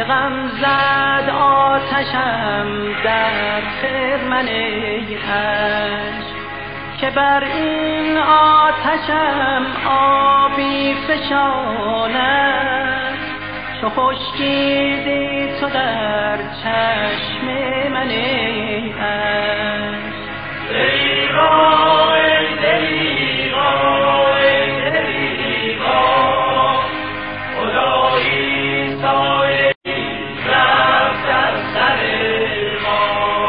غم زد آتشم در خرمن عشق، که بر این آتشم آبی فشاند، چو خشکیدی تو در چشم من عشق. دریغا ای دریغا ای دریغا، خدایی سایه رفت از سر ما.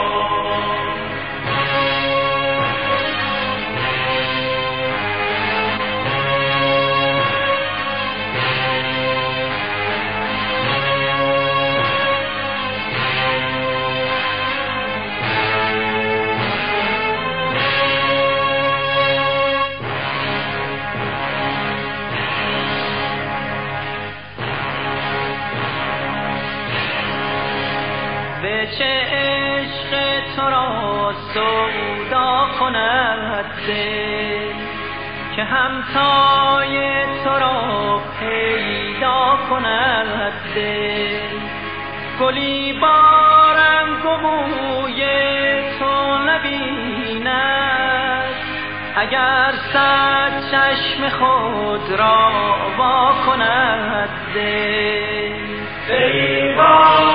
به چه عشق تو را سودا کند دل، که همتای تو را پیدا کند دل. گلی با رنگ و بوی تو نبیند، اگر صد چشم خود را وا کند دل.